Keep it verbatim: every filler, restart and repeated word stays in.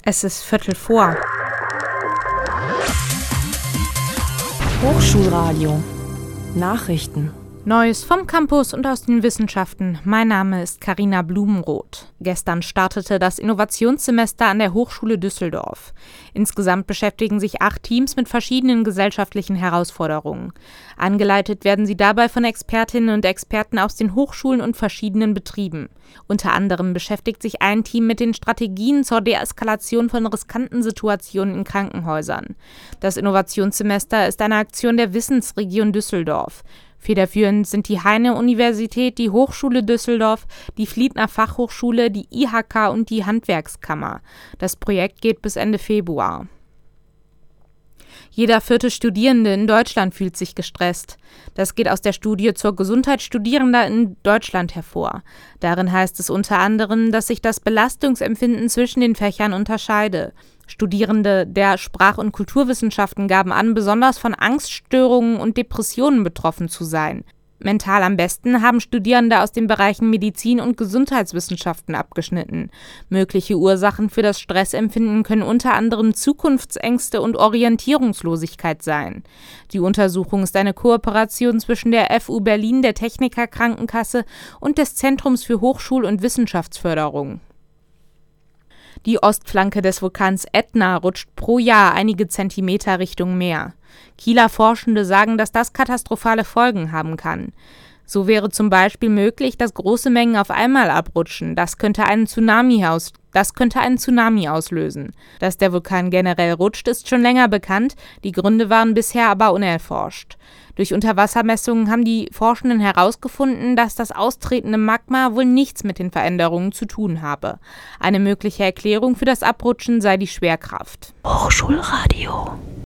Es ist Viertel vor. Hochschulradio. Nachrichten. Neues vom Campus und aus den Wissenschaften. Mein Name ist Carina Blumenroth. Gestern startete das Innovationssemester an der Hochschule Düsseldorf. Insgesamt beschäftigen sich acht Teams mit verschiedenen gesellschaftlichen Herausforderungen. Angeleitet werden sie dabei von Expertinnen und Experten aus den Hochschulen und verschiedenen Betrieben. Unter anderem beschäftigt sich ein Team mit den Strategien zur Deeskalation von riskanten Situationen in Krankenhäusern. Das Innovationssemester ist eine Aktion der Wissensregion Düsseldorf. Federführend sind die Heine-Universität, die Hochschule Düsseldorf, die Fliedner Fachhochschule, die I H K und die Handwerkskammer. Das Projekt geht bis Ende Februar. Jeder vierte Studierende in Deutschland fühlt sich gestresst. Das geht aus der Studie zur Gesundheit Studierender in Deutschland hervor. Darin heißt es unter anderem, dass sich das Belastungsempfinden zwischen den Fächern unterscheide. Studierende der Sprach- und Kulturwissenschaften gaben an, besonders von Angststörungen und Depressionen betroffen zu sein. Mental am besten haben Studierende aus den Bereichen Medizin und Gesundheitswissenschaften abgeschnitten. Mögliche Ursachen für das Stressempfinden können unter anderem Zukunftsängste und Orientierungslosigkeit sein. Die Untersuchung ist eine Kooperation zwischen der F U Berlin, der Techniker Krankenkasse und des Zentrums für Hochschul- und Wissenschaftsförderung. Die Ostflanke des Vulkans Ätna rutscht pro Jahr einige Zentimeter Richtung Meer. Kieler Forschende sagen, dass das katastrophale Folgen haben kann. So wäre zum Beispiel möglich, dass große Mengen auf einmal abrutschen. Das könnte einen Tsunami aus, das könnte einen Tsunami auslösen. Dass der Vulkan generell rutscht, ist schon länger bekannt. Die Gründe waren bisher aber unerforscht. Durch Unterwassermessungen haben die Forschenden herausgefunden, dass das austretende Magma wohl nichts mit den Veränderungen zu tun habe. Eine mögliche Erklärung für das Abrutschen sei die Schwerkraft. Hochschulradio.